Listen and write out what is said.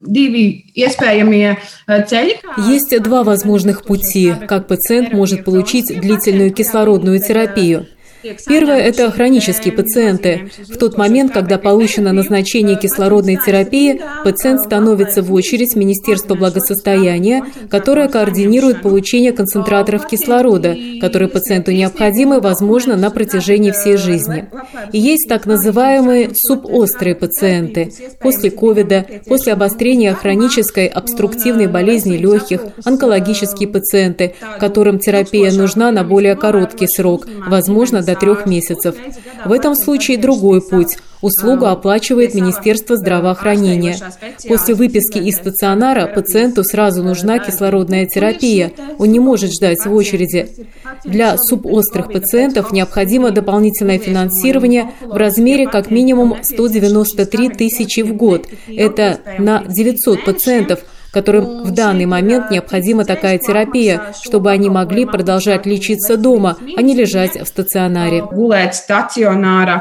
Есть два возможных пути, как пациент может получить длительную кислородную терапию. Первое – это хронические пациенты. В тот момент, когда получено назначение кислородной терапии, пациент становится в очередь в Министерство благосостояния, которое координирует получение концентраторов кислорода, которые пациенту необходимы, возможно, на протяжении всей жизни. И есть так называемые субострые пациенты. После ковида, после обострения хронической обструктивной болезни легких, онкологические пациенты, которым терапия нужна на более короткий срок, возможно, до 3 месяцев. В этом случае другой путь. Услугу оплачивает Министерство здравоохранения. После выписки из стационара пациенту сразу нужна кислородная терапия. Он не может ждать в очереди. Для субострых пациентов необходимо дополнительное финансирование в размере как минимум 193 тысячи в год. Это на 900 пациентов, которым в данный момент необходима такая терапия, чтобы они могли продолжать лечиться дома, а не лежать в стационаре.